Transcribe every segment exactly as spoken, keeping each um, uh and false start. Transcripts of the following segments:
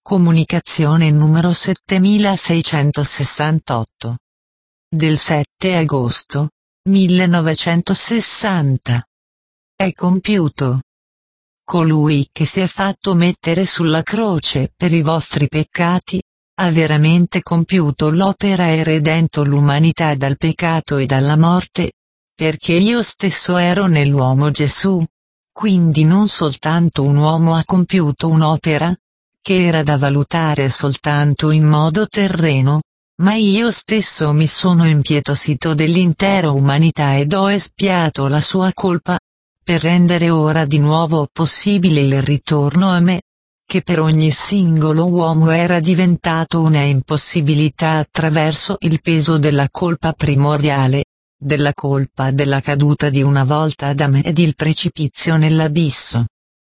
Comunicazione numero settemilaseicentosessantotto. Del sette agosto millenovecentosessanta. È compiuto. Colui che si è fatto mettere sulla croce per i vostri peccati, ha veramente compiuto l'opera e redento l'umanità dal peccato e dalla morte, perché io stesso ero nell'uomo Gesù. Quindi non soltanto un uomo ha compiuto un'opera, che era da valutare soltanto in modo terreno, ma io stesso mi sono impietosito dell'intera umanità ed ho espiato la sua colpa, per rendere ora di nuovo possibile il ritorno a me, che per ogni singolo uomo era diventato una impossibilità attraverso il peso della colpa primordiale, della colpa della caduta di una volta Adamo ed il precipizio nell'abisso.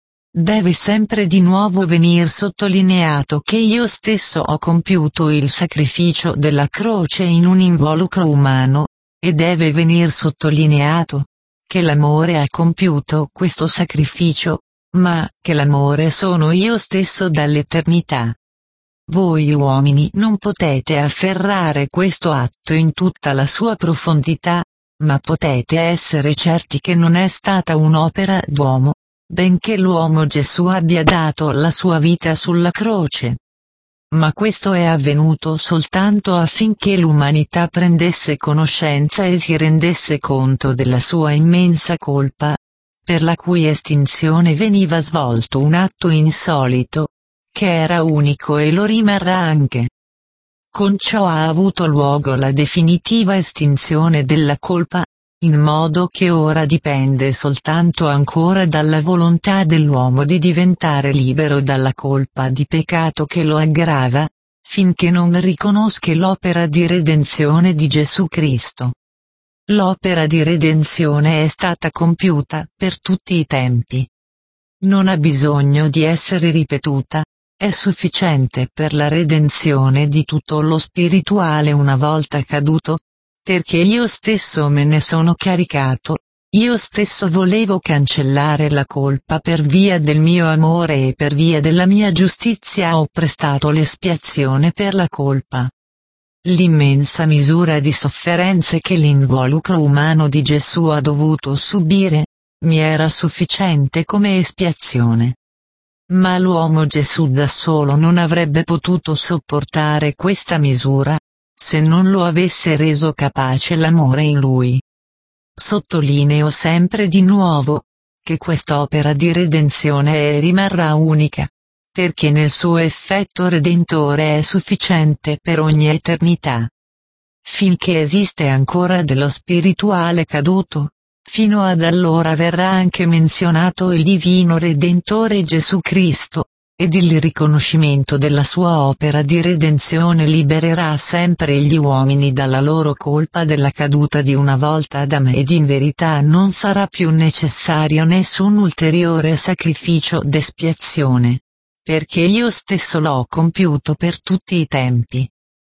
Deve sempre di nuovo venir sottolineato che io stesso ho compiuto il sacrificio della croce in un involucro umano, e deve venir sottolineato che l'amore ha compiuto questo sacrificio, ma che l'amore sono io stesso dall'eternità. Voi uomini non potete afferrare questo atto in tutta la sua profondità, ma potete essere certi che non è stata un'opera d'uomo, benché l'uomo Gesù abbia dato la sua vita sulla croce. Ma questo è avvenuto soltanto affinché l'umanità prendesse conoscenza e si rendesse conto della sua immensa colpa, per la cui estinzione veniva svolto un atto insolito, che era unico e lo rimarrà anche. Con ciò ha avuto luogo la definitiva estinzione della colpa, in modo che ora dipende soltanto ancora dalla volontà dell'uomo di diventare libero dalla colpa di peccato che lo aggrava, finché non riconosca l'opera di redenzione di Gesù Cristo. L'opera di redenzione è stata compiuta per tutti i tempi. Non ha bisogno di essere ripetuta, è sufficiente per la redenzione di tutto lo spirituale una volta caduto, perché io stesso me ne sono caricato, io stesso volevo cancellare la colpa per via del mio amore e per via della mia giustizia ho prestato l'espiazione per la colpa. L'immensa misura di sofferenze che l'involucro umano di Gesù ha dovuto subire, mi era sufficiente come espiazione. Ma l'uomo Gesù da solo non avrebbe potuto sopportare questa misura, se non lo avesse reso capace l'amore in lui. Sottolineo sempre di nuovo, che quest'opera di redenzione è e rimarrà unica, perché nel suo effetto redentore è sufficiente per ogni eternità. Finché esiste ancora dello spirituale caduto, fino ad allora verrà anche menzionato il divino Redentore Gesù Cristo, ed il riconoscimento della sua opera di redenzione libererà sempre gli uomini dalla loro colpa della caduta di una volta Adamo ed in verità non sarà più necessario nessun ulteriore sacrificio d'espiazione, perché io stesso l'ho compiuto per tutti i tempi.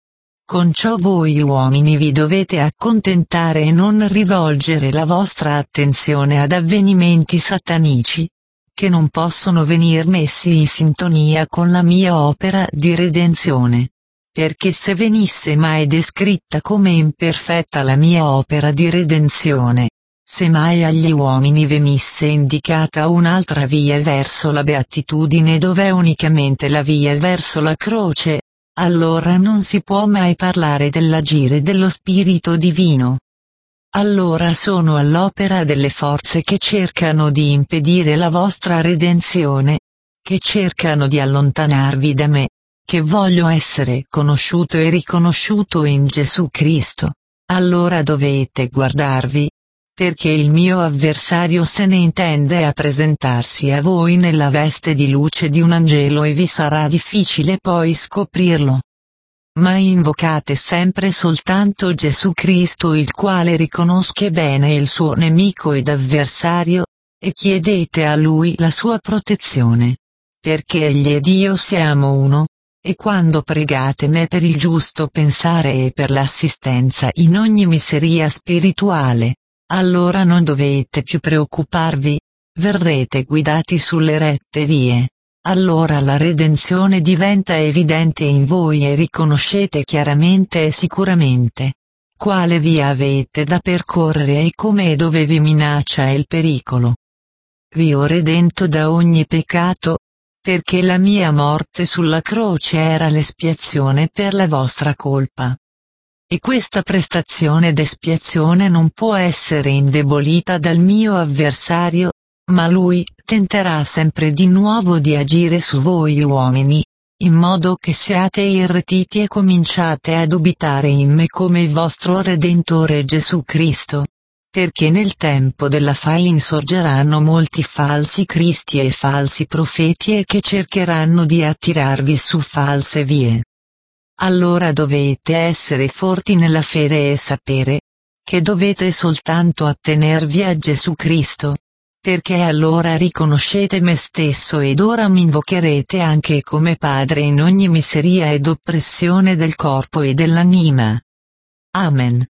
Con ciò voi uomini vi dovete accontentare e non rivolgere la vostra attenzione ad avvenimenti satanici, che non possono venir messi in sintonia con la mia opera di redenzione, perché se venisse mai descritta come imperfetta la mia opera di redenzione, se mai agli uomini venisse indicata un'altra via verso la beatitudine dove unicamente la via verso la croce, allora non si può mai parlare dell'agire dello Spirito Divino. Allora sono all'opera delle forze che cercano di impedire la vostra redenzione, che cercano di allontanarvi da me, che voglio essere conosciuto e riconosciuto in Gesù Cristo. Allora dovete guardarvi, perché il mio avversario se ne intende a presentarsi a voi nella veste di luce di un angelo e vi sarà difficile poi scoprirlo. Ma invocate sempre soltanto Gesù Cristo il quale riconosce bene il suo nemico ed avversario, e chiedete a Lui la sua protezione. Perché Egli ed io siamo uno, e quando pregate me per il giusto pensare e per l'assistenza in ogni miseria spirituale, allora non dovete più preoccuparvi, verrete guidati sulle rette vie. allora la redenzione diventa evidente in voi e riconoscete chiaramente e sicuramente quale via avete da percorrere e come e dove vi minaccia il pericolo. Vi ho redento da ogni peccato, perché la mia morte sulla croce era l'espiazione per la vostra colpa. E questa prestazione d'espiazione non può essere indebolita dal mio avversario, ma lui tenterà sempre di nuovo di agire su voi uomini, in modo che siate irretiti e cominciate a dubitare in me come il vostro Redentore Gesù Cristo. Perché nel tempo della fine insorgeranno molti falsi cristi e falsi profeti e che cercheranno di attirarvi su false vie. Allora dovete essere forti nella fede e sapere che dovete soltanto attenervi a Gesù Cristo, perché allora riconoscete me stesso ed ora mi invocherete anche come Padre in ogni miseria ed oppressione del corpo e dell'anima. Amen.